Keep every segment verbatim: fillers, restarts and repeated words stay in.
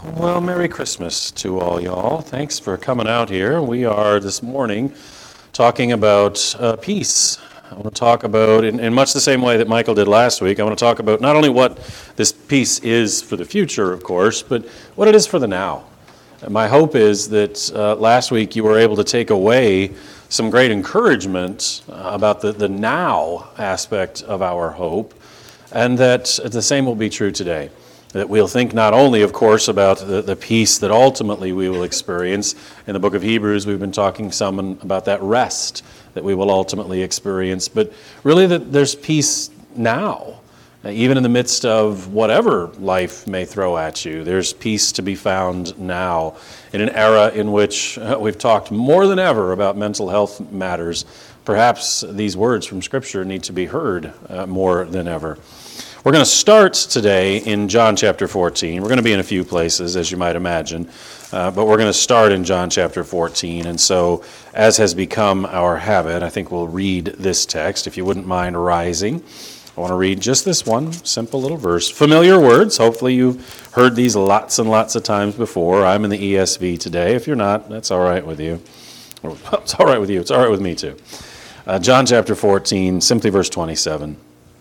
Well, Merry Christmas to all y'all. Thanks for coming out here. We are this morning talking about uh, peace. I want to talk about, in, in much the same way that Michael did last week, I want to talk about not only what this peace is for the future, of course, but what it is for the now. And my hope is that uh, last week you were able to take away some great encouragement uh, about the, the now aspect of our hope, and that the same will be true today. That we'll think not only, of course, about the, the peace that ultimately we will experience. In the book of Hebrews, we've been talking some about that rest that we will ultimately experience, but really that there's peace now. Even in the midst of whatever life may throw at you, there's peace to be found now. In an era in which uh, we've talked more than ever about mental health matters, perhaps these words from Scripture need to be heard uh, more than ever. We're going to start today in John chapter fourteen. We're going to be in a few places, as you might imagine, uh, but we're going to start in John chapter fourteen. And so, as has become our habit, I think we'll read this text. If you wouldn't mind rising, I want to read just this one simple little verse. Familiar words. Hopefully you've heard these lots and lots of times before. I'm in the E S V today. If you're not, that's all right with you. It's all right with you. It's all right with me too. Uh, John chapter fourteen, simply verse twenty-seven.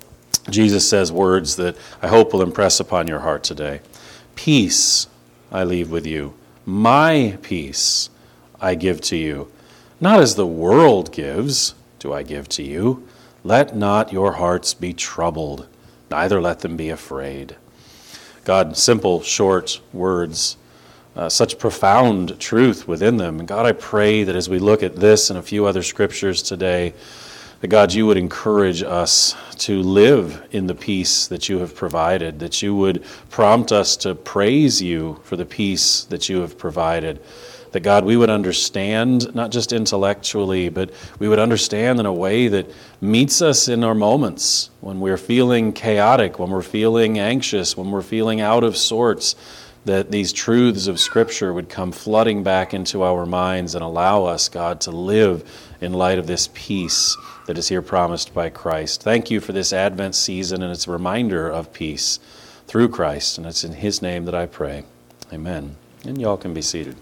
Jesus says words that I hope will impress upon your heart today. Peace I leave with you. My peace I give to you. Not as the world gives do I give to you. Let not your hearts be troubled, neither let them be afraid. God, simple, short words, uh, such profound truth within them. And God, I pray that as we look at this and a few other scriptures today, that God, you would encourage us to live in the peace that you have provided, that you would prompt us to praise you for the peace that you have provided, that God, we would understand, not just intellectually, but we would understand in a way that meets us in our moments, when we're feeling chaotic, when we're feeling anxious, when we're feeling out of sorts, that these truths of Scripture would come flooding back into our minds and allow us, God, to live in light of this peace that is here promised by Christ. Thank you for this Advent season and its reminder of peace through Christ, and it's in His name that I pray. Amen. And y'all can be seated.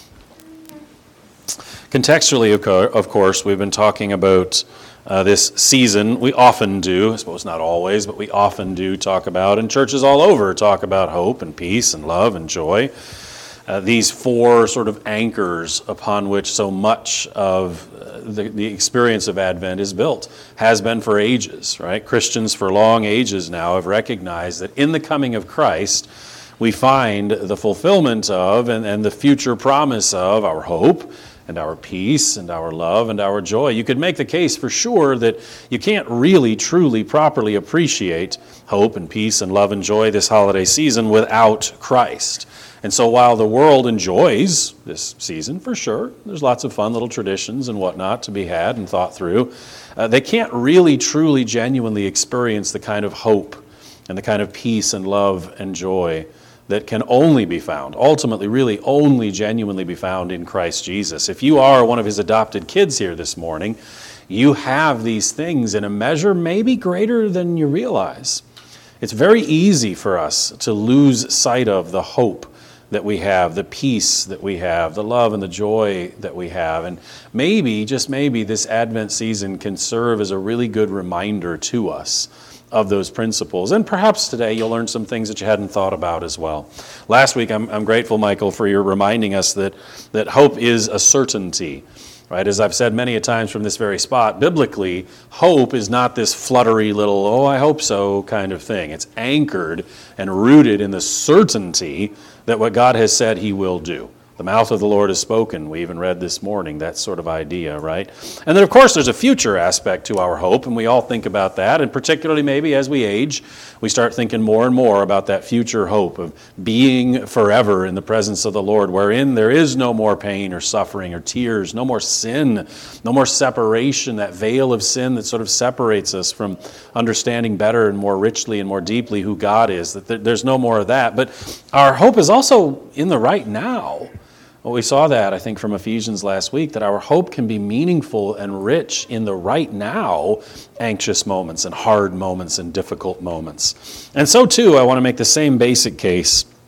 Contextually, of course, we've been talking about uh, this season. We often do, I suppose not always, but we often do talk about, and churches all over talk about hope and peace and love and joy. Uh, these four sort of anchors upon which so much of uh, the, the experience of Advent is built, has been for ages, right? Christians for long ages now have recognized that in the coming of Christ, we find the fulfillment of and, and the future promise of our hope and our peace and our love and our joy. You could make the case for sure that you can't really, truly, properly appreciate hope and peace and love and joy this holiday season without Christ. And so while the world enjoys this season, for sure, there's lots of fun little traditions and whatnot to be had and thought through, uh, they can't really, truly, genuinely experience the kind of hope and the kind of peace and love and joy that can only be found, ultimately really only genuinely be found in Christ Jesus. If you are one of His adopted kids here this morning, you have these things in a measure maybe greater than you realize. It's very easy for us to lose sight of the hope that we have, the peace that we have, the love and the joy that we have. And maybe, just maybe, this Advent season can serve as a really good reminder to us of those principles. And perhaps today you'll learn some things that you hadn't thought about as well. Last week, I'm, I'm grateful, Michael, for your reminding us that, that hope is a certainty. Right, as I've said many a times from this very spot, biblically, hope is not this fluttery little, oh, I hope so kind of thing. It's anchored and rooted in the certainty that what God has said He will do. The mouth of the Lord has spoken. We even read this morning, that sort of idea, right? And then, of course, there's a future aspect to our hope, and we all think about that. And particularly maybe as we age, we start thinking more and more about that future hope of being forever in the presence of the Lord, wherein there is no more pain or suffering or tears, no more sin, no more separation, that veil of sin that sort of separates us from understanding better and more richly and more deeply who God is. That there's no more of that. But our hope is also in the right now. Well, we saw that, I think, from Ephesians last week, that our hope can be meaningful and rich in the right now anxious moments and hard moments and difficult moments. And so, too, I want to make the same basic case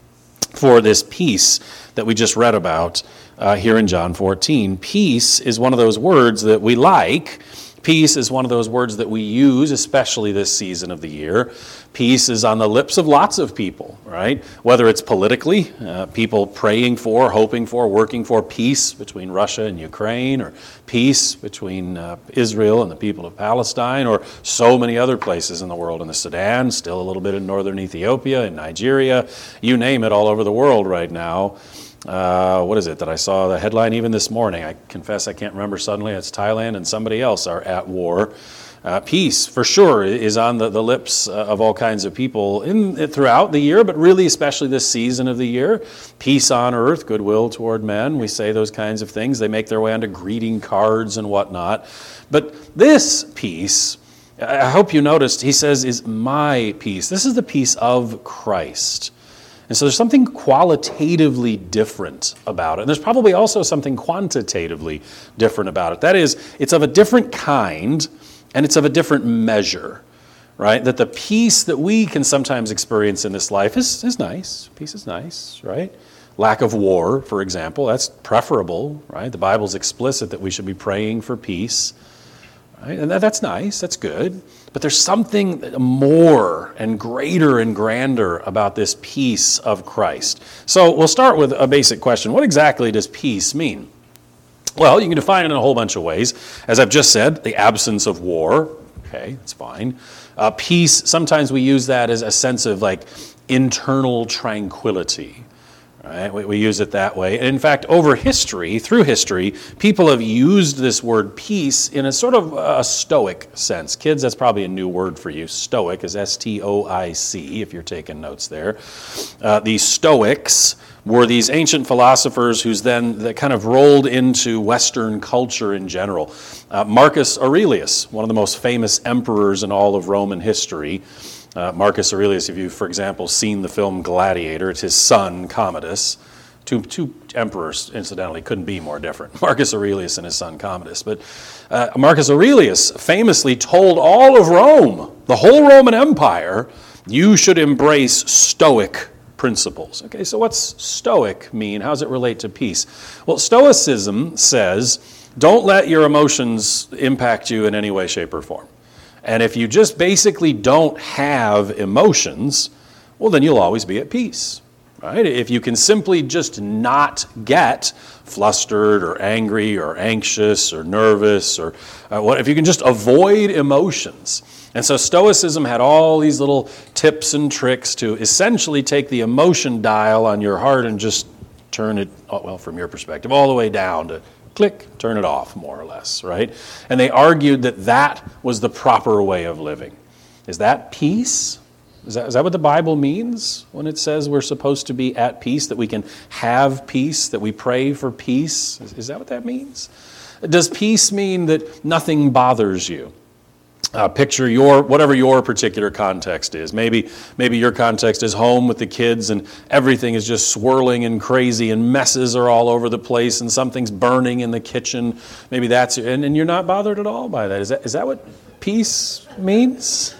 for this peace that we just read about uh, here in John fourteen. Peace is one of those words that we like. Peace is one of those words that we use, especially this season of the year. Peace is on the lips of lots of people, right? Whether it's politically, uh, people praying for, hoping for, working for peace between Russia and Ukraine, or peace between uh, Israel and the people of Palestine, or so many other places in the world, in the Sudan, still a little bit in northern Ethiopia, in Nigeria, you name it, all over the world right now. Uh, what is it that I saw the headline even this morning? I confess I can't remember suddenly. It's Thailand and somebody else are at war. Uh, peace, for sure, is on the, the lips uh, of all kinds of people in throughout the year, but really especially this season of the year. Peace on earth, goodwill toward men. We say those kinds of things. They make their way onto greeting cards and whatnot. But this peace, I hope you noticed, he says, is my peace. This is the peace of Christ. And so there's something qualitatively different about it. And there's probably also something quantitatively different about it. That is, it's of a different kind, and it's of a different measure, right? That the peace that we can sometimes experience in this life is, is nice. Peace is nice, right? Lack of war, for example, that's preferable, right? The Bible's explicit that we should be praying for peace, right? And that, that's nice, that's good. But there's something more and greater and grander about this peace of Christ. So we'll start with a basic question. What exactly does peace mean? Well, you can define it in a whole bunch of ways. As I've just said, the absence of war. Okay, that's fine. Uh, peace, sometimes we use that as a sense of like internal tranquility. Right? We, we use it that way. And in fact, over history, through history, people have used this word peace in a sort of a stoic sense. Kids, that's probably a new word for you. Stoic is S T O I C, if you're taking notes there. Uh, the Stoics were these ancient philosophers who's then that kind of rolled into Western culture in general. Uh, Marcus Aurelius, one of the most famous emperors in all of Roman history. Uh, Marcus Aurelius, if you've, for example, seen the film Gladiator, it's his son, Commodus. Two, two emperors, incidentally, couldn't be more different. Marcus Aurelius and his son, Commodus. But uh, Marcus Aurelius famously told all of Rome, the whole Roman Empire, you should embrace Stoic principles. Okay, so what's Stoic mean? How does it relate to peace? Well, Stoicism says, don't let your emotions impact you in any way, shape, or form. And if you just basically don't have emotions, well, then you'll always be at peace, right? If you can simply just not get flustered or angry or anxious or nervous or uh, what, if you can just avoid emotions. And so Stoicism had all these little tips and tricks to essentially take the emotion dial on your heart and just turn it, well, from your perspective, all the way down to click, turn it off, more or less, right? And they argued that that was the proper way of living. Is that peace? Is that, is that what the Bible means when it says we're supposed to be at peace, that we can have peace, that we pray for peace? Is, is that what that means? Does peace mean that nothing bothers you? Uh, picture your whatever your particular context is. Maybe maybe your context is home with the kids and everything is just swirling and crazy and messes are all over the place and something's burning in the kitchen. Maybe that's and, and you're not bothered at all by that. Is that is that what peace means?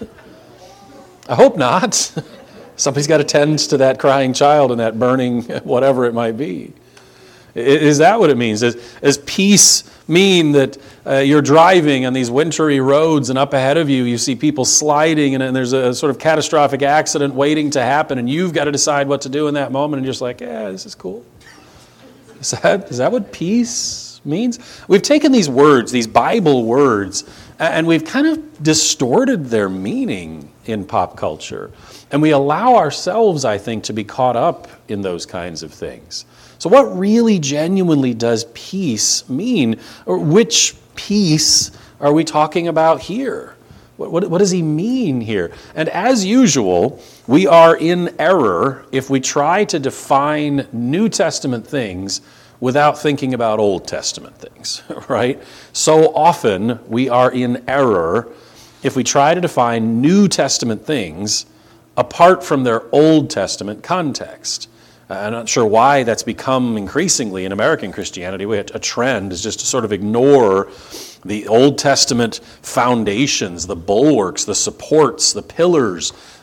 I hope not. Somebody's got to tend to that crying child and that burning whatever it might be. Is that what it means? Does, does peace mean that uh, you're driving on these wintry roads and up ahead of you, you see people sliding and, and there's a sort of catastrophic accident waiting to happen and you've got to decide what to do in that moment and you're just like, yeah, this is cool. Is that, is that what peace means? We've taken these words, these Bible words, and we've kind of distorted their meaning in pop culture. And we allow ourselves, I think, to be caught up in those kinds of things. So what really genuinely does peace mean? Or which peace are we talking about here? What, what, what does he mean here? And as usual, we are in error if we try to define New Testament things without thinking about Old Testament things, right? So often we are in error if we try to define New Testament things apart from their Old Testament context. I'm not sure why that's become increasingly in American Christianity. We have a trend is just to sort of ignore the Old Testament foundations, the bulwarks, the supports, the pillars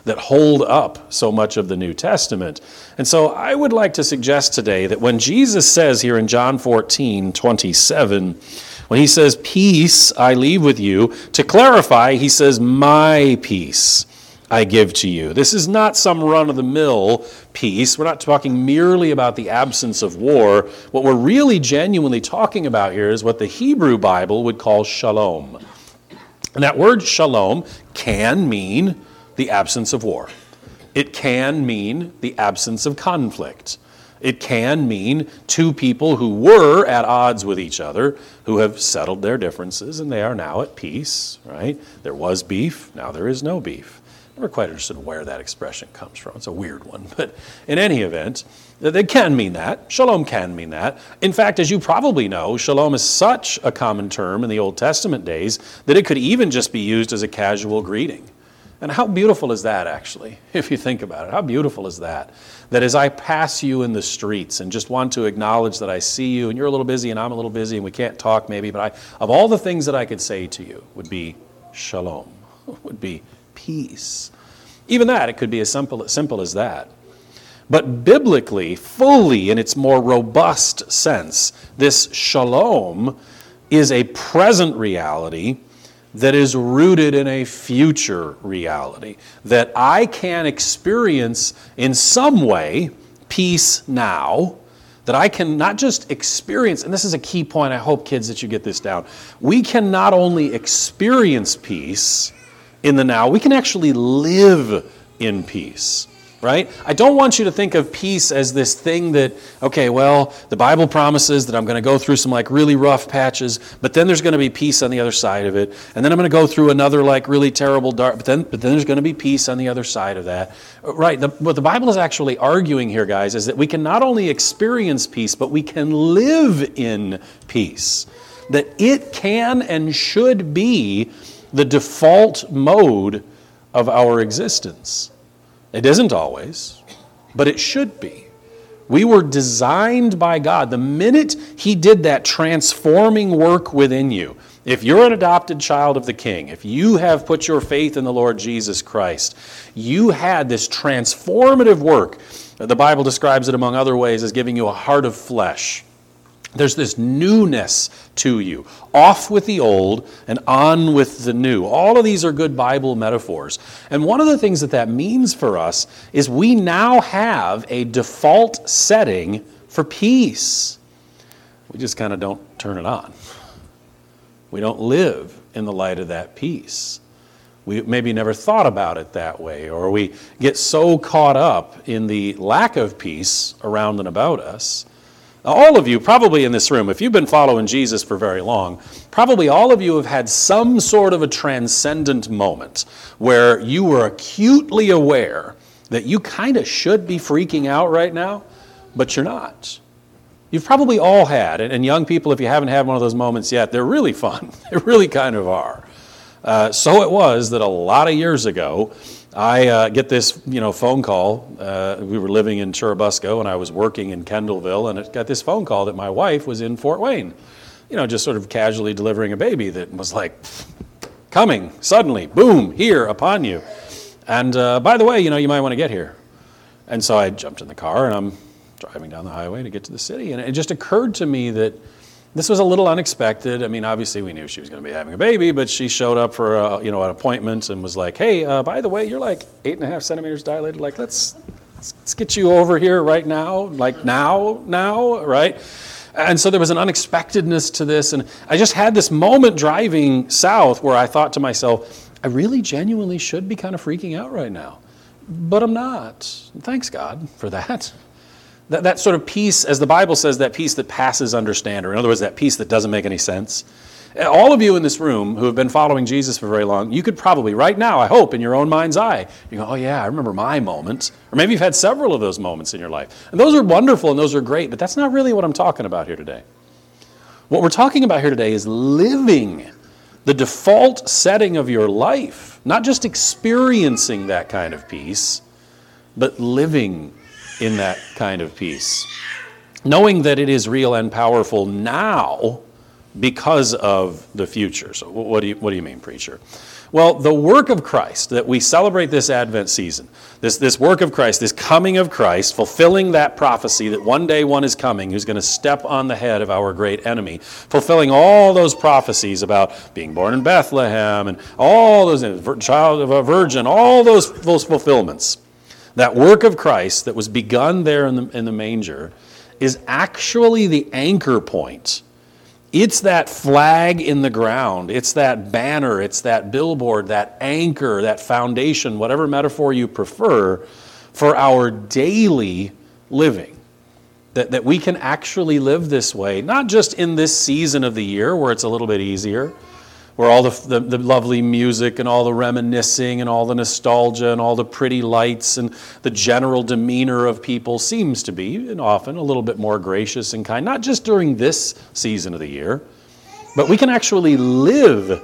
that hold up so much of the New Testament. And so I would like to suggest today that when Jesus says here in John fourteen twenty-seven, when he says, peace I leave with you, to clarify, he says, my peace I give to you. This is not some run-of-the-mill peace. We're not talking merely about the absence of war. What we're really genuinely talking about here is what the Hebrew Bible would call shalom. And that word shalom can mean the absence of war. It can mean the absence of conflict. It can mean two people who were at odds with each other, who have settled their differences, and they are now at peace, right? There was beef, now there is no beef. I'm never quite understood where that expression comes from. It's a weird one. But in any event, they can mean that. Shalom can mean that. In fact, as you probably know, shalom is such a common term in the Old Testament days that it could even just be used as a casual greeting. And how beautiful is that, actually, if you think about it? How beautiful is that? That as I pass you in the streets and just want to acknowledge that I see you and you're a little busy and I'm a little busy and we can't talk maybe, but I, of all the things that I could say to you would be shalom, would be peace. Even that, it could be as simple, as simple as that. But biblically, fully in its more robust sense, this shalom is a present reality that is rooted in a future reality, that I can experience in some way peace now, that I can not just experience, and this is a key point, I hope kids that you get this down, we can not only experience peace in the now, we can actually live in peace. Right? I don't want you to think of peace as this thing that, okay, well, the Bible promises that I'm going to go through some like really rough patches, but then there's going to be peace on the other side of it, and then I'm going to go through another like really terrible dark, but then but then there's going to be peace on the other side of that. Right? The, what the Bible is actually arguing here, guys, is that we can not only experience peace, but we can live in peace. That it can and should be the default mode of our existence. It isn't always, but it should be. We were designed by God. The minute He did that transforming work within you, if you're an adopted child of the King, if you have put your faith in the Lord Jesus Christ, you had this transformative work. The Bible describes it, among other ways, as giving you a heart of flesh. There's this newness to you. Off with the old and on with the new. All of these are good Bible metaphors. And one of the things that that means for us is we now have a default setting for peace. We just kind of don't turn it on. We don't live in the light of that peace. We maybe never thought about it that way, or we get so caught up in the lack of peace around and about us. All of you, probably in this room, if you've been following Jesus for very long, probably all of you have had some sort of a transcendent moment where you were acutely aware that you kind of should be freaking out right now, but you're not. You've probably all had, and young people, if you haven't had one of those moments yet, they're really fun. They really kind of are. Uh, so it was that a lot of years ago, I uh, get this, you know, phone call. Uh, we were living in Churubusco, and I was working in Kendallville, and it got this phone call that my wife was in Fort Wayne, you know, just sort of casually delivering a baby that was like coming suddenly, boom, here upon you. And uh, by the way, you know, you might want to get here. And so I jumped in the car, and I'm driving down the highway to get to the city, and it just occurred to me that this was a little unexpected. I mean, obviously we knew she was going to be having a baby, but she showed up for a, you know, an appointment and was like, "Hey, uh, by the way, you're like eight and a half centimeters dilated. Like, let's let's get you over here right now. Like now, now, right?" And so there was an unexpectedness to this, and I just had this moment driving south where I thought to myself, I really genuinely should be kind of freaking out right now, but I'm not. Thanks God for that. That, that sort of peace, as the Bible says, that peace that passes understanding. In other words, that peace that doesn't make any sense. All of you in this room who have been following Jesus for very long, you could probably, right now, I hope, in your own mind's eye, you go, oh yeah, I remember my moment. Or maybe you've had several of those moments in your life. And those are wonderful and those are great, but that's not really what I'm talking about here today. What we're talking about here today is living the default setting of your life. Not just experiencing that kind of peace, but living in that kind of peace. Knowing that it is real and powerful now because of the future. So what do you, what do you mean, preacher? Well, the work of Christ that we celebrate this Advent season, this, this work of Christ, this coming of Christ, fulfilling that prophecy that one day one is coming who's going to step on the head of our great enemy, fulfilling all those prophecies about being born in Bethlehem and all those, child of a virgin, all those, those fulfillments. That work of Christ that was begun there in the, in the manger is actually the anchor point. It's that flag in the ground. It's that banner. It's that billboard, that anchor, that foundation, whatever metaphor you prefer, for our daily living. That, that we can actually live this way, not just in this season of the year where it's a little bit easier, where all the, the, the lovely music and all the reminiscing and all the nostalgia and all the pretty lights and the general demeanor of people seems to be, and often, a little bit more gracious and kind, not just during this season of the year, but we can actually live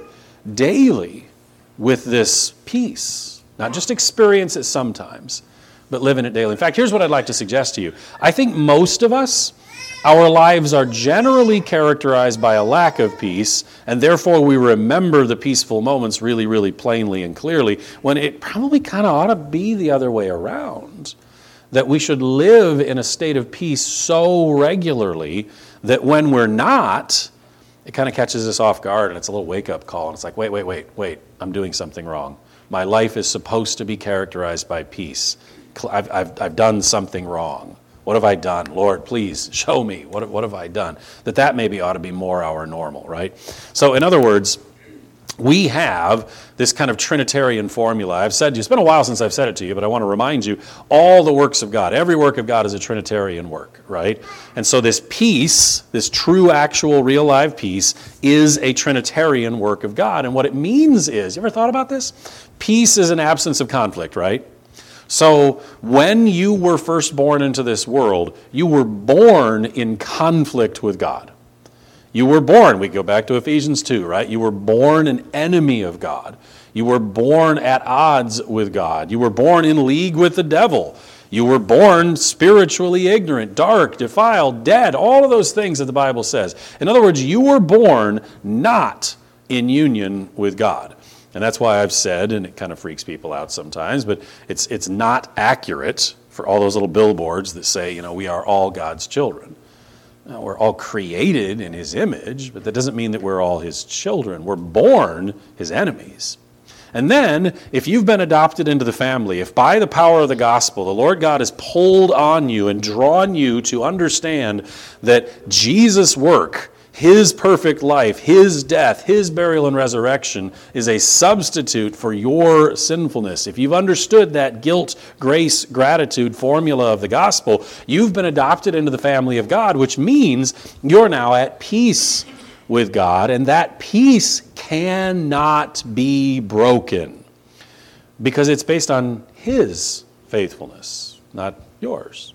daily with this peace. Not just experience it sometimes, but live in it daily. In fact, here's what I'd like to suggest to you. I think most of us, our lives are generally characterized by a lack of peace, and therefore we remember the peaceful moments really, really plainly and clearly, when it probably kind of ought to be the other way around. That we should live in a state of peace so regularly that when we're not, it kind of catches us off guard, and it's a little wake-up call, and it's like, wait, wait, wait, wait, I'm doing something wrong. My life is supposed to be characterized by peace. I've, I've, I've done something wrong. What have I done? Lord, please show me. What, what have I done? That that maybe ought to be more our normal, right? So in other words, we have this kind of Trinitarian formula. I've said to you, it's been a while since I've said it to you, but I want to remind you, all the works of God, every work of God is a Trinitarian work, right? And so this peace, this true, actual, real, live peace, is a Trinitarian work of God. And what it means is, you ever thought about this? Peace is an absence of conflict, right? So when you were first born into this world, you were born in conflict with God. You were born, we go back to Ephesians two, right? You were born an enemy of God. You were born at odds with God. You were born in league with the devil. You were born spiritually ignorant, dark, defiled, dead, all of those things that the Bible says. In other words, you were born not in union with God. And that's why I've said, and it kind of freaks people out sometimes, but it's it's not accurate for all those little billboards that say, you know, we are all God's children. Now, we're all created in His image, but that doesn't mean that we're all His children. We're born His enemies. And then, if you've been adopted into the family, if by the power of the gospel, the Lord God has pulled on you and drawn you to understand that Jesus' work, His perfect life, His death, His burial and resurrection is a substitute for your sinfulness. If you've understood that guilt, grace, gratitude formula of the gospel, you've been adopted into the family of God, which means you're now at peace with God, and that peace cannot be broken because it's based on His faithfulness, not yours.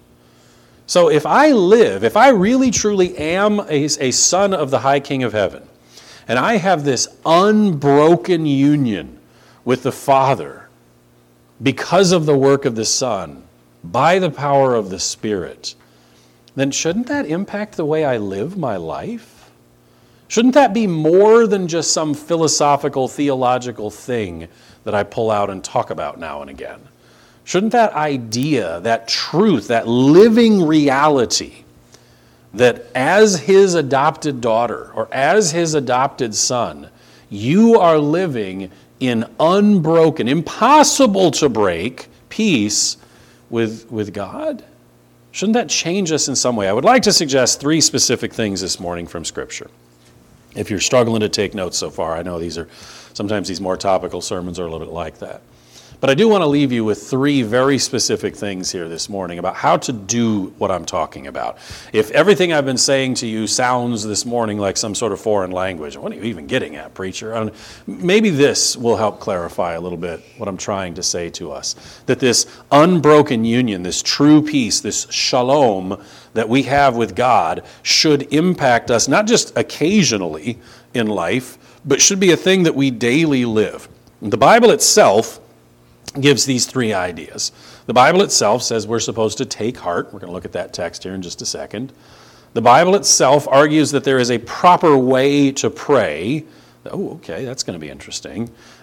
So if I live, if I really truly am a, a son of the high King of heaven, and I have this unbroken union with the Father because of the work of the Son, by the power of the Spirit, then shouldn't that impact the way I live my life? Shouldn't that be more than just some philosophical, theological thing that I pull out and talk about now and again? Shouldn't that idea, that truth, that living reality, that as His adopted daughter or as His adopted son, you are living in unbroken, impossible to break peace with, with God? Shouldn't that change us in some way? I would like to suggest three specific things this morning from Scripture. If you're struggling to take notes so far, I know these are, sometimes these more topical sermons are a little bit like that. But I do want to leave you with three very specific things here this morning about how to do what I'm talking about. If everything I've been saying to you sounds this morning like some sort of foreign language, what are you even getting at, preacher? I don't, maybe this will help clarify a little bit what I'm trying to say to us. That this unbroken union, this true peace, this shalom that we have with God should impact us not just occasionally in life, but should be a thing that we daily live. The Bible itself gives these three ideas. The Bible itself says we're supposed to take heart. We're going to look at that text here in just a second. The Bible itself argues that there is a proper way to pray. Oh, okay, that's going to be interesting.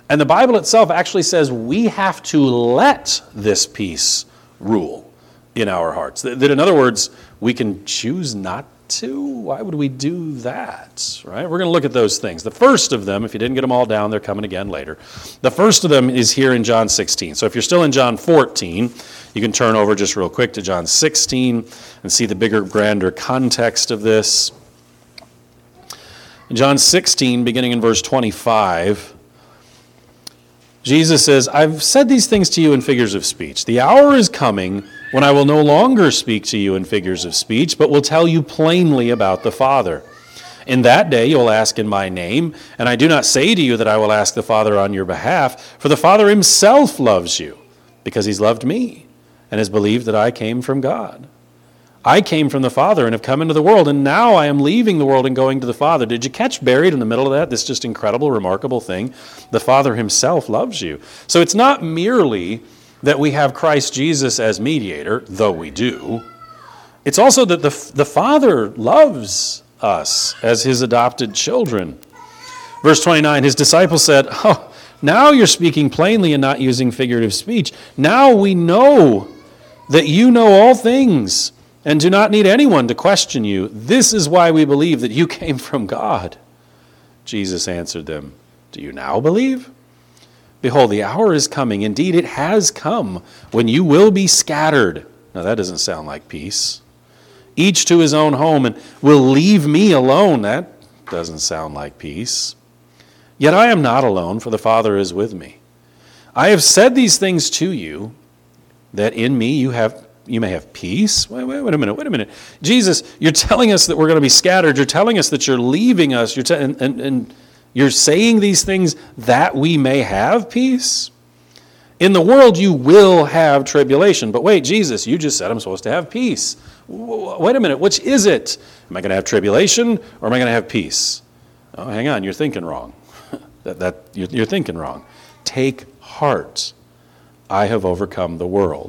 And the Bible itself actually says we have to let this peace rule in our hearts. That, that in other words, we can choose not to. Why would we do that, right? We're going to look at those things. The first of them, if you didn't get them all down, they're coming again later. The first of them is here in John sixteen. So if you're still in John fourteen, you can turn over just real quick to John sixteen and see the bigger, grander context of this. In John sixteen, beginning in verse twenty-five, Jesus says, I've said these things to you in figures of speech. The hour is coming when I will no longer speak to you in figures of speech, but will tell you plainly about the Father. In that day you will ask in my name, and I do not say to you that I will ask the Father on your behalf, for the Father himself loves you, because he's loved me, and has believed that I came from God. I came from the Father and have come into the world, and now I am leaving the world and going to the Father. Did you catch buried in the middle of that this just incredible, remarkable thing? The Father himself loves you. So it's not merely that we have Christ Jesus as mediator, though we do. It's also that the, the Father loves us as his adopted children. Verse twenty-nine, his disciples said, oh, now you're speaking plainly and not using figurative speech. Now we know that you know all things and do not need anyone to question you. This is why we believe that you came from God. Jesus answered them, do you now believe? Behold, the hour is coming. Indeed, it has come when you will be scattered. Now that doesn't sound like peace. Each to his own home, and will leave me alone. That doesn't sound like peace. Yet I am not alone, for the Father is with me. I have said these things to you, that in me you have you may have peace. Wait, wait, wait a minute, wait a minute. Jesus, you're telling us that we're going to be scattered. You're telling us that you're leaving us. You're te- and, and, and you're saying these things that we may have peace? In the world you will have tribulation. But wait, Jesus, you just said I'm supposed to have peace. Wait a minute, which is it? Am I going to have tribulation or am I going to have peace? Oh, hang on, you're thinking wrong. that, that you're, you're thinking wrong. Take heart. I have overcome the world.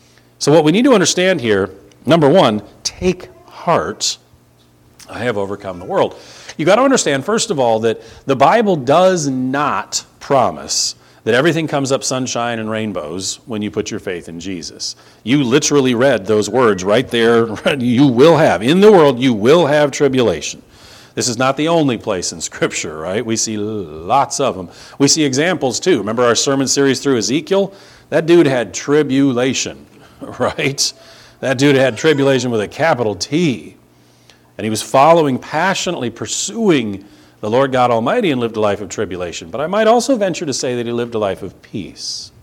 So what we need to understand here, number one, take heart. I have overcome the world. You got to understand, first of all, that the Bible does not promise that everything comes up sunshine and rainbows when you put your faith in Jesus. You literally read those words right there. You will have, in the world, you will have tribulation. This is not the only place in Scripture, right? We see lots of them. We see examples too. Remember our sermon series through Ezekiel? That dude had tribulation, right? That dude had tribulation with a capital T. And he was following, passionately pursuing the Lord God Almighty and lived a life of tribulation. But I might also venture to say that he lived a life of peace.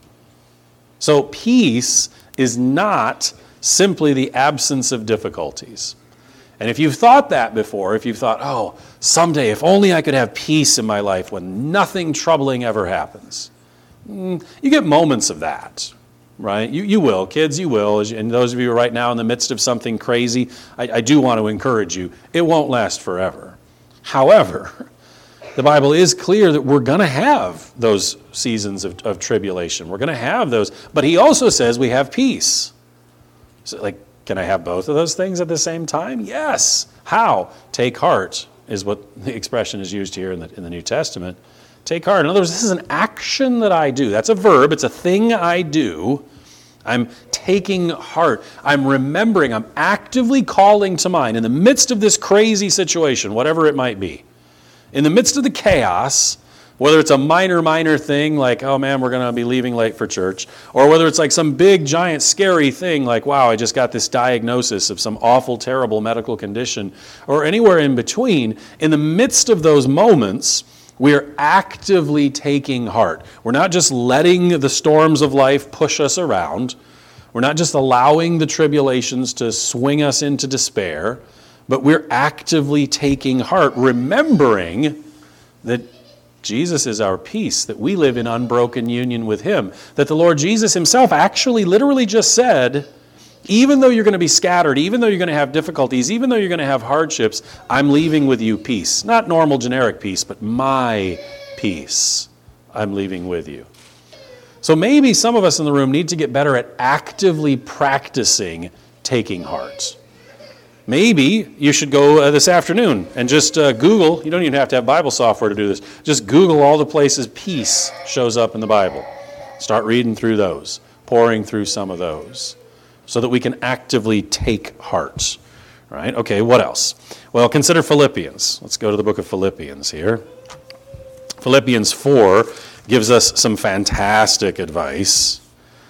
So peace is not simply the absence of difficulties. And if you've thought that before, if you've thought, oh, someday if only I could have peace in my life when nothing troubling ever happens. You get moments of that, right? You you will, kids, you will. And those of you who are right now in the midst of something crazy, I, I do want to encourage you. It won't last forever. However, the Bible is clear that we're going to have those seasons of, of tribulation. We're going to have those. But he also says we have peace. So, like, can I have both of those things at the same time? Yes. How? Take heart is what the expression is used here in the, in the New Testament. Take heart. In other words, this is an action that I do. That's a verb. It's a thing I do. I'm taking heart. I'm remembering. I'm actively calling to mind in the midst of this crazy situation, whatever it might be. In the midst of the chaos, whether it's a minor, minor thing like, oh man, we're going to be leaving late for church, or whether it's like some big, giant, scary thing like, wow, I just got this diagnosis of some awful, terrible medical condition, or anywhere in between, in the midst of those moments, we are actively taking heart. We're not just letting the storms of life push us around. We're not just allowing the tribulations to swing us into despair, but we're actively taking heart, remembering that Jesus is our peace, that we live in unbroken union with him, that the Lord Jesus himself actually literally just said, even though you're going to be scattered, even though you're going to have difficulties, even though you're going to have hardships, I'm leaving with you peace. Not normal generic peace, but my peace I'm leaving with you. So maybe some of us in the room need to get better at actively practicing taking heart. maybe you should go uh, this afternoon and just uh, Google. You don't even have to have Bible software to do this. Just Google all the places peace shows up in the Bible. Start reading through those, pouring through some of those, so that we can actively take heart. Right? Okay, what else? Well, consider Philippians. Let's go to the book of Philippians here. Philippians four gives us some fantastic advice.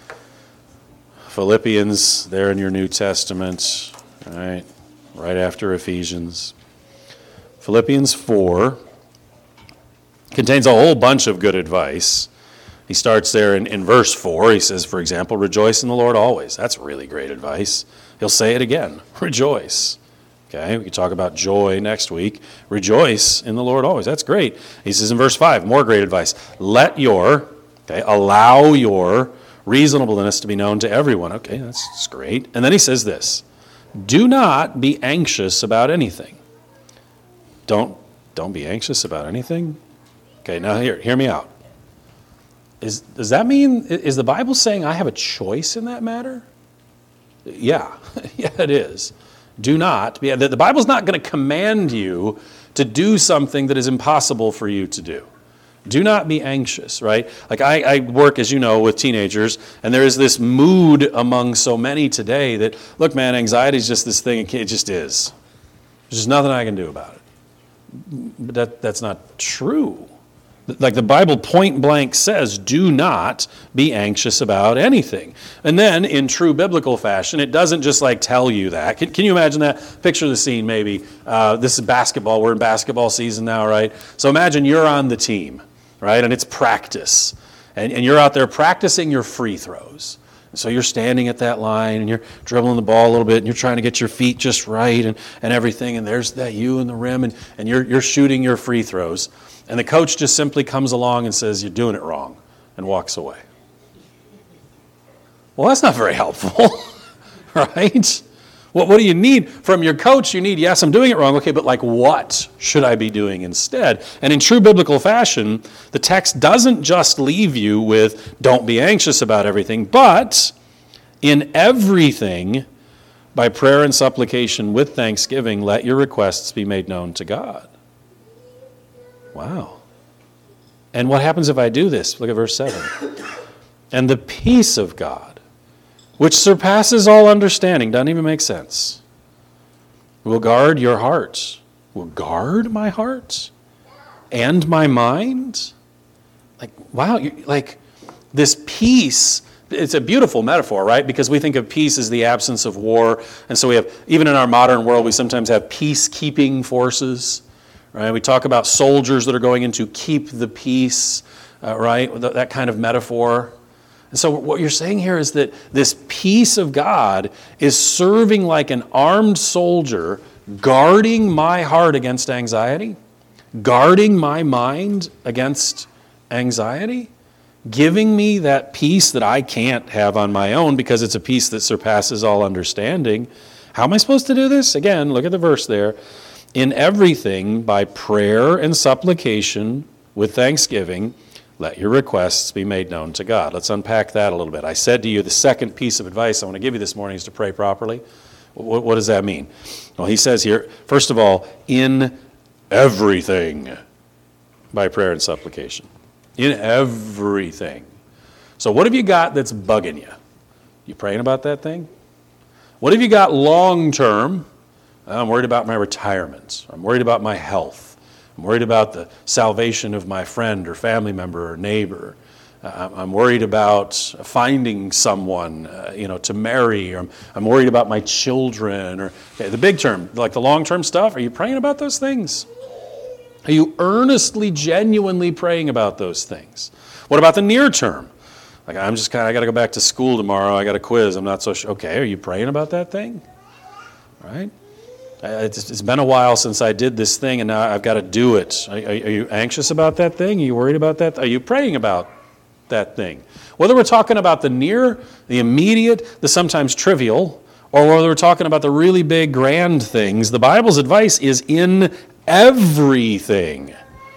Philippians, there in your New Testament, right, right after Ephesians. Philippians four contains a whole bunch of good advice. He starts there in, in verse four. He says, for example, rejoice in the Lord always. That's really great advice. He'll say it again, rejoice. Okay, we can talk about joy next week. Rejoice in the Lord always. That's great. He says in verse five, more great advice. Let your, okay, allow your reasonableness to be known to everyone. Okay, that's, that's great. And then he says this, do not be anxious about anything. Don't, don't be anxious about anything. Okay, now here, hear me out. Is, does that mean, is the Bible saying I have a choice in that matter? Yeah, yeah it is. Do not be, the Bible's not going to command you to do something that is impossible for you to do. Do not be anxious, right? Like I, I work, as you know, with teenagers, and there is this mood among so many today that, look, man, anxiety is just this thing, it just is. There's just nothing I can do about it. But that, that's not true. Like the Bible point blank says, do not be anxious about anything. And then in true biblical fashion, it doesn't just like tell you that. Can, can you imagine that? Picture the scene maybe. Uh, this is basketball. We're in basketball season now, right? So imagine you're on the team, right? And it's practice. And, and you're out there practicing your free throws. So you're standing at that line and you're dribbling the ball a little bit and you're trying to get your feet just right and, and everything. And there's that you and the rim and, and you're, you're shooting your free throws. And the coach just simply comes along and says, you're doing it wrong, and walks away. Well, that's not very helpful, right? What, what do you need from your coach? You need, yes, I'm doing it wrong. Okay, but like what should I be doing instead? And in true biblical fashion, the text doesn't just leave you with don't be anxious about everything, but in everything, by prayer and supplication with thanksgiving, let your requests be made known to God. Wow. And what happens if I do this? Look at verse seven. And the peace of God, which surpasses all understanding, doesn't even make sense, will guard your heart. Will guard my heart and my mind? Like, wow, you, like this peace, it's a beautiful metaphor, right? Because we think of peace as the absence of war. And so we have, even in our modern world, we sometimes have peacekeeping forces. Right? We talk about soldiers that are going in to keep the peace, uh, right? That kind of metaphor. And so what you're saying here is that this peace of God is serving like an armed soldier, guarding my heart against anxiety, guarding my mind against anxiety, giving me that peace that I can't have on my own because it's a peace that surpasses all understanding. How am I supposed to do this? Again, look at the verse there. In everything, by prayer and supplication with thanksgiving, let your requests be made known to God. Let's unpack that a little bit. I said to you, the second piece of advice I want to give you this morning is to pray properly. What, what does that mean? Well, he says here, first of all, in everything, by prayer and supplication. In everything. So what have you got that's bugging you? You praying about that thing? What have you got long term? I'm worried about my retirement. I'm worried about my health. I'm worried about the salvation of my friend or family member or neighbor. Uh, I'm worried about finding someone, uh, you know, to marry. Or I'm, I'm worried about my children. Or okay, the big term, like the long-term stuff. Are you praying about those things? Are you earnestly, genuinely praying about those things? What about the near term? Like I'm just kind of, I got to go back to school tomorrow. I got a quiz. I'm not so sure. Okay, are you praying about that thing? Right? It's been a while since I did this thing, and now I've got to do it. Are, are you anxious about that thing? Are you worried about that? Are you praying about that thing? Whether we're talking about the near, the immediate, the sometimes trivial, or whether we're talking about the really big, grand things, the Bible's advice is in everything.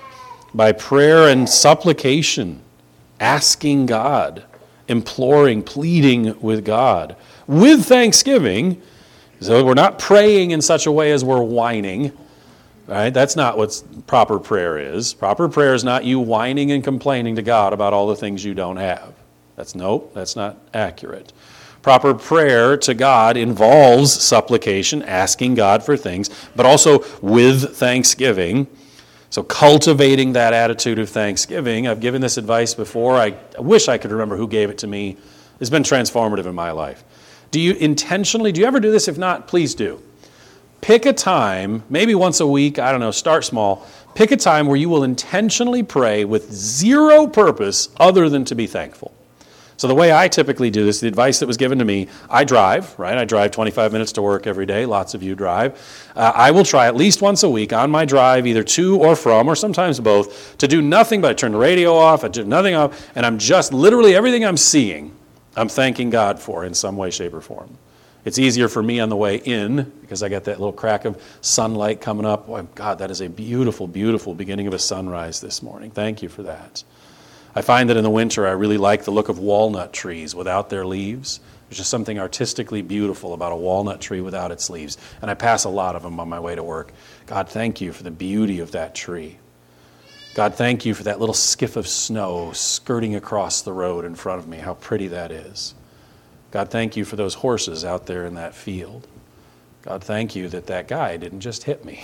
By prayer and supplication, asking God, imploring, pleading with God, with thanksgiving. So we're not praying in such a way as we're whining, right? That's not what proper prayer is. Proper prayer is not you whining and complaining to God about all the things you don't have. That's nope, that's not accurate. Proper prayer to God involves supplication, asking God for things, but also with thanksgiving. So cultivating that attitude of thanksgiving. I've given this advice before. I wish I could remember who gave it to me. It's been transformative in my life. Do you intentionally, do you ever do this? If not, please do. Pick a time, maybe once a week, I don't know, start small. Pick a time where you will intentionally pray with zero purpose other than to be thankful. So the way I typically do this, the advice that was given to me, I drive, right? I drive twenty-five minutes to work every day. Lots of you drive. Uh, I will try at least once a week on my drive, either to or from, or sometimes both, to do nothing but I turn the radio off, I do nothing off, and I'm just literally everything I'm seeing, I'm thanking God for in some way, shape, or form. It's easier for me on the way in because I got that little crack of sunlight coming up. Boy, God, that is a beautiful, beautiful beginning of a sunrise this morning. Thank you for that. I find that in the winter, I really like the look of walnut trees without their leaves. There's just something artistically beautiful about a walnut tree without its leaves. And I pass a lot of them on my way to work. God, thank you for the beauty of that tree. God, thank you for that little skiff of snow skirting across the road in front of me. How pretty that is. God, thank you for those horses out there in that field. God, thank you that that guy didn't just hit me.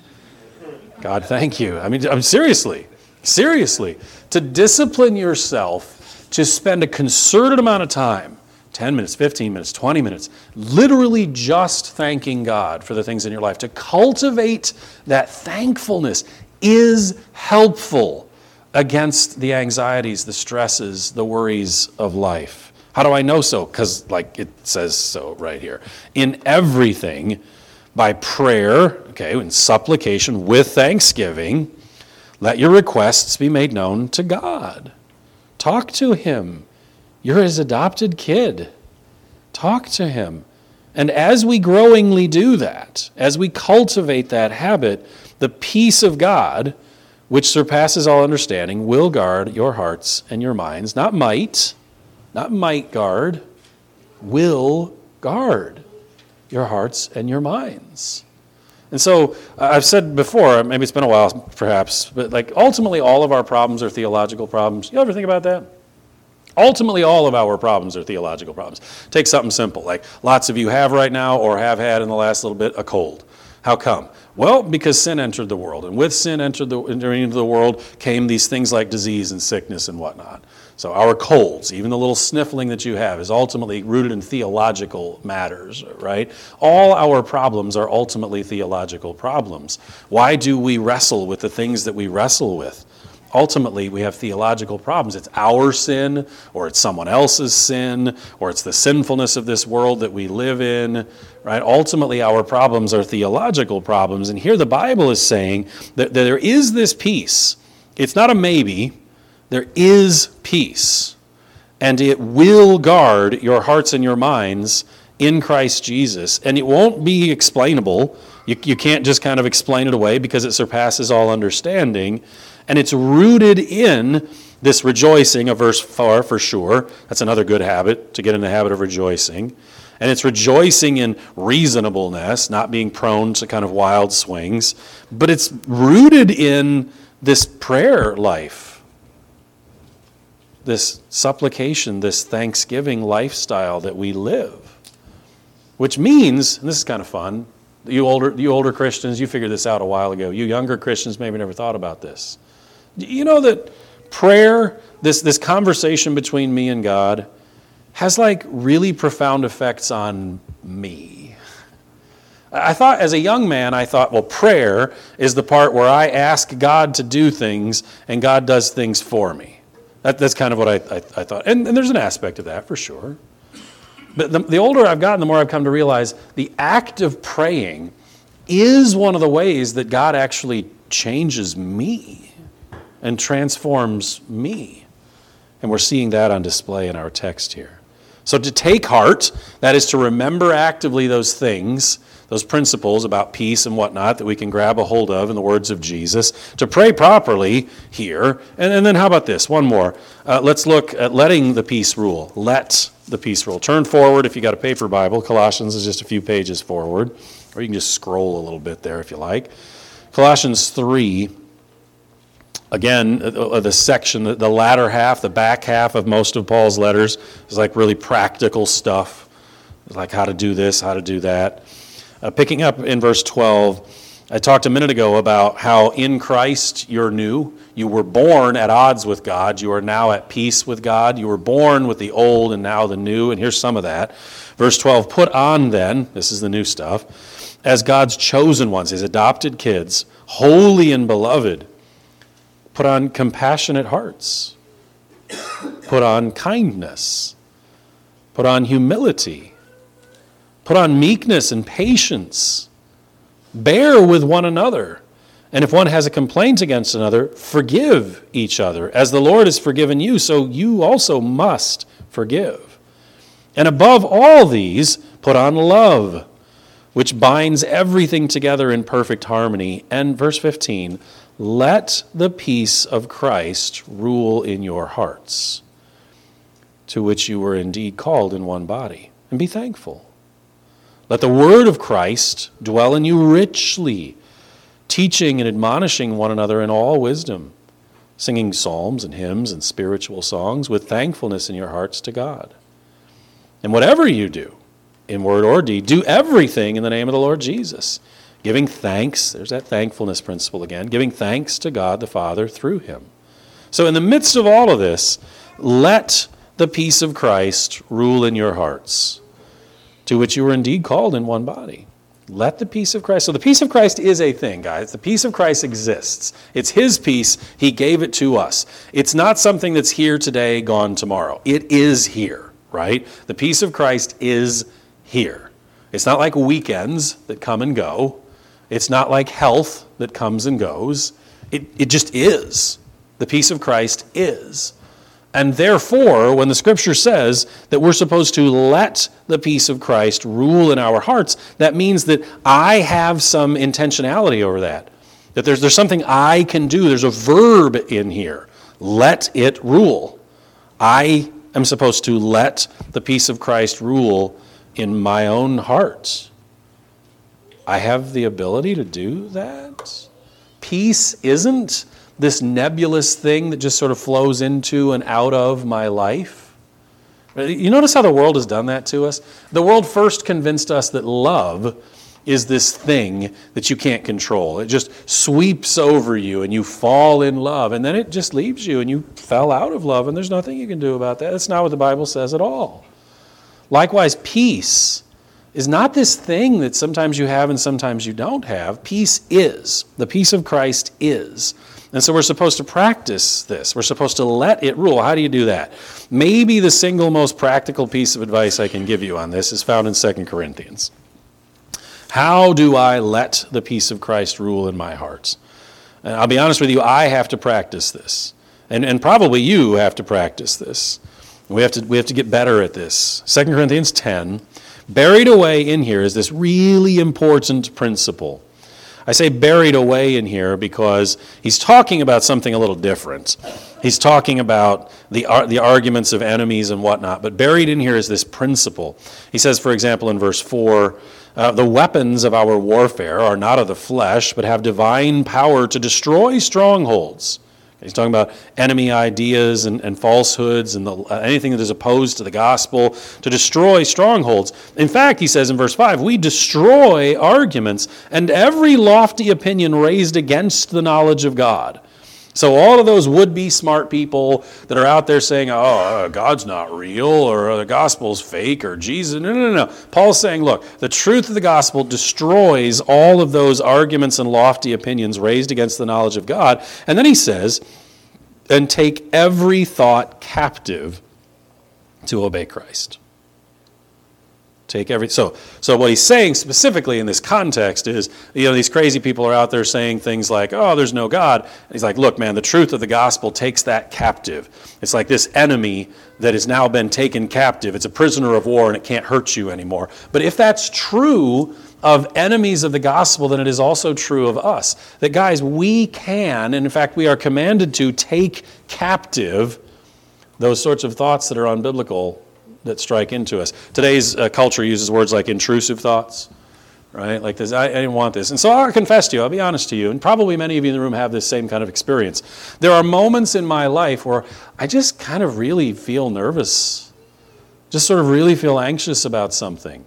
God, thank you. I mean, I'm seriously. Seriously, to discipline yourself to spend a concerted amount of time, ten minutes, fifteen minutes, twenty minutes, literally just thanking God for the things in your life, to cultivate that thankfulness is helpful against the anxieties, the stresses, the worries of life. How do I know so? Because like it says so right here. In everything, by prayer, okay, in supplication with thanksgiving, let your requests be made known to God. Talk to him. You're his adopted kid. Talk to him. And as we growingly do that, as we cultivate that habit, the peace of God, which surpasses all understanding, will guard your hearts and your minds. Not might, not might guard, will guard your hearts and your minds. And so uh, I've said before, maybe it's been a while perhaps, but like ultimately all of our problems are theological problems. You ever think about that? Ultimately all of our problems are theological problems. Take something simple, like lots of you have right now or have had in the last little bit, a cold. How come? Well, because sin entered the world. And with sin entered the, entering into the world came these things like disease and sickness and whatnot. So our colds, even the little sniffling that you have, is ultimately rooted in theological matters, right? All our problems are ultimately theological problems. Why do we wrestle with the things that we wrestle with? Ultimately, we have theological problems. It's our sin, or it's someone else's sin, or it's the sinfulness of this world that we live in, right? Ultimately, our problems are theological problems. And here the Bible is saying that there is this peace. It's not a maybe. There is peace, and it will guard your hearts and your minds in Christ Jesus, and it won't be explainable. You, you can't just kind of explain it away because it surpasses all understanding, and it's rooted in this rejoicing of verse four for sure. That's another good habit, to get in the habit of rejoicing. And it's rejoicing in reasonableness, not being prone to kind of wild swings, but it's rooted in this prayer life. This supplication, this thanksgiving lifestyle that we live. Which means, and this is kind of fun, you older, you older Christians, you figured this out a while ago. You younger Christians maybe never thought about this. You know that prayer, this, this conversation between me and God, has like really profound effects on me. I thought, as a young man, I thought, well, prayer is the part where I ask God to do things and God does things for me. That, that's kind of what I, I, I thought. And, and there's an aspect of that, for sure. But the, the older I've gotten, the more I've come to realize the act of praying is one of the ways that God actually changes me and transforms me. And we're seeing that on display in our text here. So to take heart, that is to remember actively those things, those principles about peace and whatnot that we can grab a hold of in the words of Jesus, to pray properly here. And, and then how about this? One more. Uh, let's look at letting the peace rule. Let the peace rule. Turn forward if you got a paper Bible. Colossians is just a few pages forward, or you can just scroll a little bit there if you like. Colossians three, again, the section, the latter half, the back half of most of Paul's letters is like really practical stuff, like how to do this, how to do that. Uh, picking up in verse twelve, I talked a minute ago about how in Christ you're new. You were born at odds with God. You are now at peace with God. You were born with the old and now the new, and here's some of that. Verse twelve, put on then, this is the new stuff, as God's chosen ones, his adopted kids, holy and beloved, put on compassionate hearts, put on kindness, put on humility, put on meekness and patience, bear with one another, and if one has a complaint against another, forgive each other. As the Lord has forgiven you, so you also must forgive. And above all these, put on love, which binds everything together in perfect harmony. And verse fifteen, let the peace of Christ rule in your hearts, to which you were indeed called in one body, and be thankful. Let the word of Christ dwell in you richly, teaching and admonishing one another in all wisdom, singing psalms and hymns and spiritual songs with thankfulness in your hearts to God. And whatever you do, in word or deed, do everything in the name of the Lord Jesus, giving thanks, there's that thankfulness principle again, giving thanks to God the Father through him. So in the midst of all of this, let the peace of Christ rule in your hearts, to which you were indeed called in one body. Let the peace of Christ. So the peace of Christ is a thing, guys. The peace of Christ exists. It's his peace. He gave it to us. It's not something that's here today, gone tomorrow. It is here, right? The peace of Christ is here. It's not like weekends that come and go. It's not like health that comes and goes. It, it just is. The peace of Christ is. And therefore, when the scripture says that we're supposed to let the peace of Christ rule in our hearts, that means that I have some intentionality over that. That there's, there's something I can do. There's a verb in here. Let it rule. I am supposed to let the peace of Christ rule in my own heart. I have the ability to do that. Peace isn't this nebulous thing that just sort of flows into and out of my life. You notice how the world has done that to us? The world first convinced us that love is this thing that you can't control. It just sweeps over you and you fall in love, and then it just leaves you and you fell out of love, and there's nothing you can do about that. That's not what the Bible says at all. Likewise, peace is not this thing that sometimes you have and sometimes you don't have. Peace is. The peace of Christ is. And so we're supposed to practice this. We're supposed to let it rule. How do you do that? Maybe the single most practical piece of advice I can give you on this is found in Second Corinthians. How do I let the peace of Christ rule in my heart? And I'll be honest with you, I have to practice this. And, and probably you have to practice this. We have to, we have to get better at this. Second Corinthians ten, buried away in here is this really important principle. I say buried away in here because he's talking about something a little different. He's talking about the the arguments of enemies and whatnot, but buried in here is this principle. He says, for example, in verse four, uh, the weapons of our warfare are not of the flesh, but have divine power to destroy strongholds. He's talking about enemy ideas and, and falsehoods and the, uh, anything that is opposed to the gospel, to destroy strongholds. In fact, he says in verse five, we destroy arguments and every lofty opinion raised against the knowledge of God. So all of those would-be smart people that are out there saying, oh, uh, God's not real, or the gospel's fake, or Jesus. No, no, no, no. Paul's saying, look, the truth of the gospel destroys all of those arguments and lofty opinions raised against the knowledge of God. And then he says, and take every thought captive to obey Christ. Take every so so what he's saying specifically in this context is, you know, these crazy people are out there saying things like, oh, there's no God. And he's like, look, man, the truth of the gospel takes that captive. It's like this enemy that has now been taken captive. It's a prisoner of war and it can't hurt you anymore. But if that's true of enemies of the gospel, then it is also true of us. That, guys, we can, and in fact we are commanded to take captive those sorts of thoughts that are unbiblical that strike into us. Today's uh, culture uses words like intrusive thoughts, right? Like this, I, I didn't want this. And so I'll confess to you, I'll be honest to you, and probably many of you in the room have this same kind of experience. There are moments in my life where I just kind of really feel nervous, just sort of really feel anxious about something.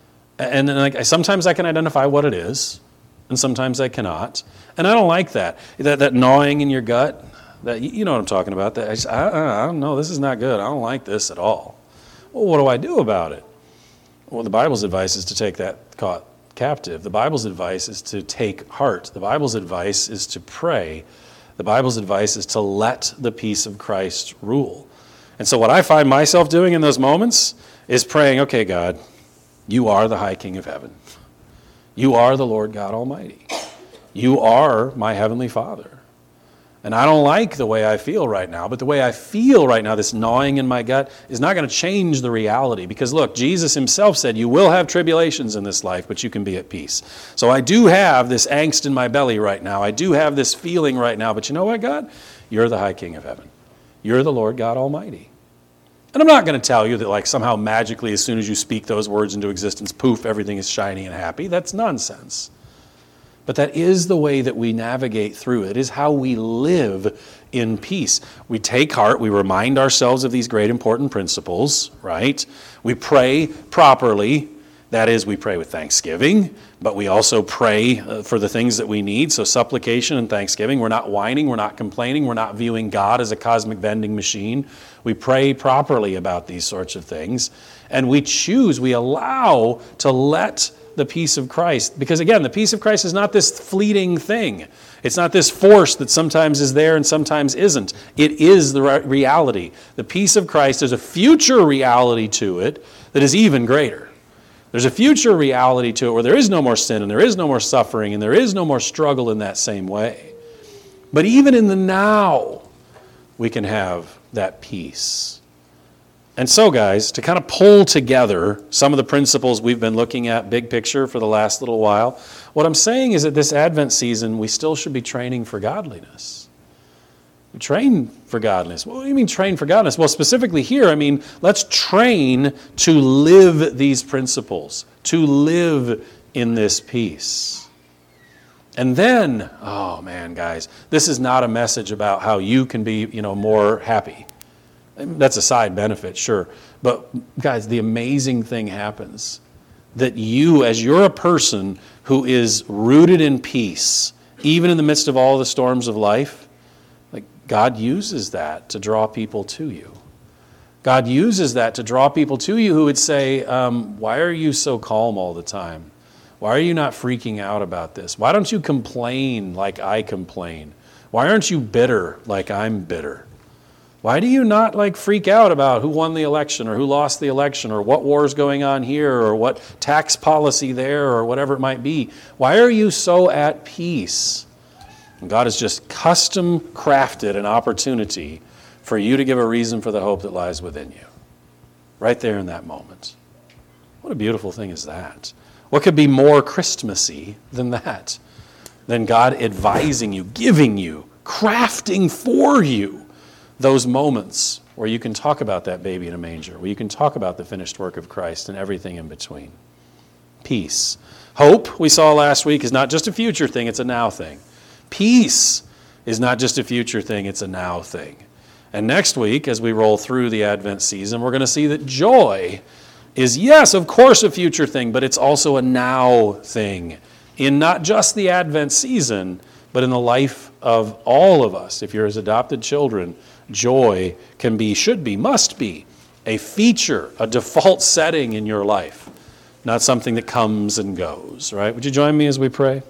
And, and like, sometimes I can identify what it is, and sometimes I cannot. And I don't like that. That, that gnawing in your gut, that you know what I'm talking about. That I, just, I, I don't know, this is not good. I don't like this at all. Well, what do I do about it? Well, the Bible's advice is to take that caught captive. The Bible's advice is to take heart. The Bible's advice is to pray. The Bible's advice is to let the peace of Christ rule. And so what I find myself doing in those moments is praying, okay, God, you are the high King of heaven. You are the Lord God Almighty. You are my Heavenly Father. And I don't like the way I feel right now, but the way I feel right now, this gnawing in my gut, is not going to change the reality. Because look, Jesus himself said, you will have tribulations in this life, but you can be at peace. So I do have this angst in my belly right now. I do have this feeling right now. But you know what, God? You're the high King of heaven. You're the Lord God Almighty. And I'm not going to tell you that like somehow magically as soon as you speak those words into existence, poof, everything is shiny and happy. That's nonsense. But that is the way that we navigate through it. It is how we live in peace. We take heart, we remind ourselves of these great important principles, right? We pray properly. That is, we pray with thanksgiving, but we also pray uh, for the things that we need. So supplication and thanksgiving. We're not whining, we're not complaining, we're not viewing God as a cosmic vending machine. We pray properly about these sorts of things. And we choose, we allow to let the peace of Christ, because again, the peace of Christ is not this fleeting thing. It's not this force that sometimes is there and sometimes isn't. It is the re- reality. The peace of Christ, there's a future reality to it that is even greater. There's a future reality to it where there is no more sin and there is no more suffering and there is no more struggle in that same way. But even in the now, we can have that peace. And so, guys, to kind of pull together some of the principles we've been looking at, big picture, for the last little while, what I'm saying is that this Advent season, we still should be training for godliness. We train for godliness. What do you mean train for godliness? Well, specifically here, I mean, let's train to live these principles, to live in this peace. And then, oh man, guys, this is not a message about how you can be, you know, more happy. That's a side benefit, sure. But guys, the amazing thing happens that you, as you're a person who is rooted in peace, even in the midst of all the storms of life, like God uses that to draw people to you. God uses that to draw people to you who would say, um, why are you so calm all the time? Why are you not freaking out about this? Why don't you complain like I complain? Why aren't you bitter like I'm bitter? Why do you not like freak out about who won the election or who lost the election or what war is going on here or what tax policy there or whatever it might be? Why are you so at peace? And God has just custom crafted an opportunity for you to give a reason for the hope that lies within you. Right there in that moment. What a beautiful thing is that? What could be more Christmassy than that? Than God advising you, giving you, crafting for you those moments where you can talk about that baby in a manger, where you can talk about the finished work of Christ and everything in between. Peace. Hope, we saw last week, is not just a future thing, it's a now thing. Peace is not just a future thing, it's a now thing. And next week, as we roll through the Advent season, we're going to see that joy is, yes, of course, a future thing, but it's also a now thing in not just the Advent season, but in the life of all of us. If you're his adopted children, joy can be, should be, must be a feature, a default setting in your life, not something that comes and goes, right? Would you join me as we pray?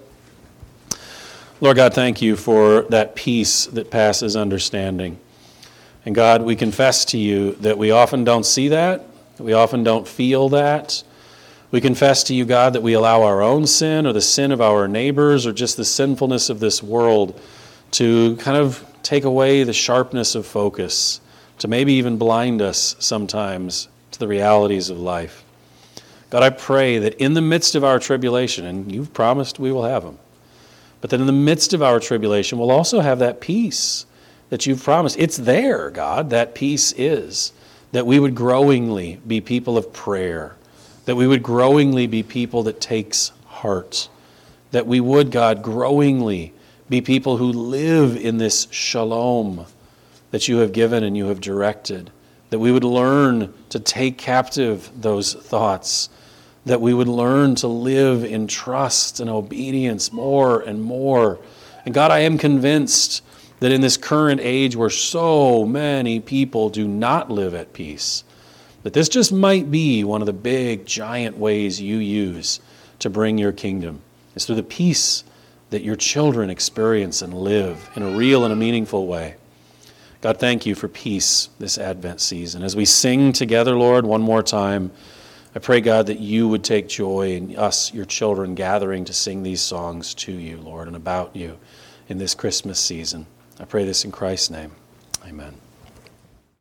Lord God, thank you for that peace that passes understanding. And God, we confess to you that we often don't see that, that we often don't feel that. We confess to you, God, that we allow our own sin or the sin of our neighbors or just the sinfulness of this world to kind of take away the sharpness of focus, to maybe even blind us sometimes to the realities of life. God, I pray that in the midst of our tribulation, and you've promised we will have them, but that in the midst of our tribulation, we'll also have that peace that you've promised. It's there, God, that peace is. that we would growingly be people of prayer, that we would growingly be people that takes heart, that we would, God, growingly be people who live in this shalom that you have given and you have directed, that we would learn to take captive those thoughts, that we would learn to live in trust and obedience more and more. And God, I am convinced that in this current age where so many people do not live at peace, that this just might be one of the big, giant ways you use to bring your kingdom. It's through the peace that your children experience and live in a real and a meaningful way. God, thank you for peace this Advent season. As we sing together, Lord, one more time, I pray, God, that you would take joy in us, your children, gathering to sing these songs to you, Lord, and about you in this Christmas season. I pray this in Christ's name. Amen.